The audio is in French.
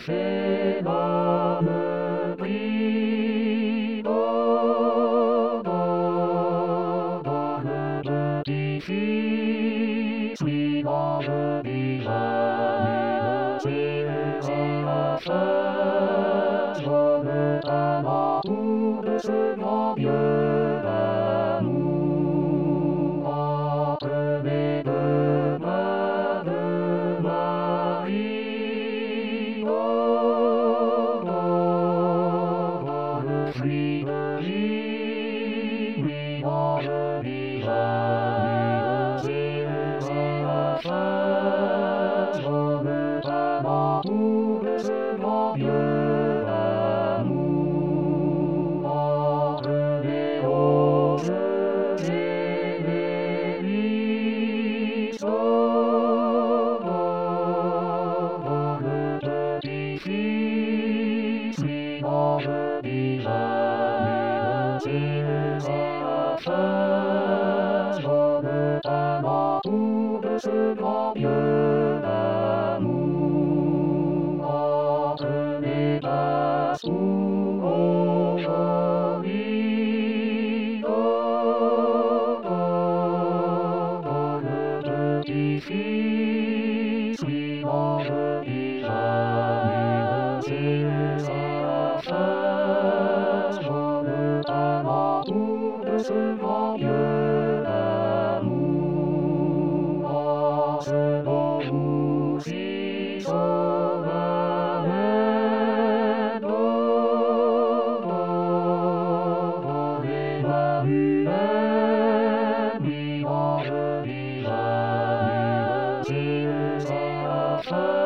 c'est dans le prix dans le petit fils, oui, quand je dis jamais c'est la fin, je me donne autour de ce grand Dieu d'amour entre mes deux mains de Marie. Je suis de vie, oui, quand je dis jamais c'est la fin, je me donne autour de ce grand Dieu d'amour entre les roses et les lys. Le petit fils, oui, quand je dis jamais c'est la fin, je me donne autour de ce grand Dieu d'amour entre les tasses aujourd'hui. Le petit fils, oui, quand je dis jamais c'est la fin, je me donne autour de ce grand Dieu d'amour en ce beau jour si solennel dans les mains humaines, oui, quand je dis jamais c'est la fin.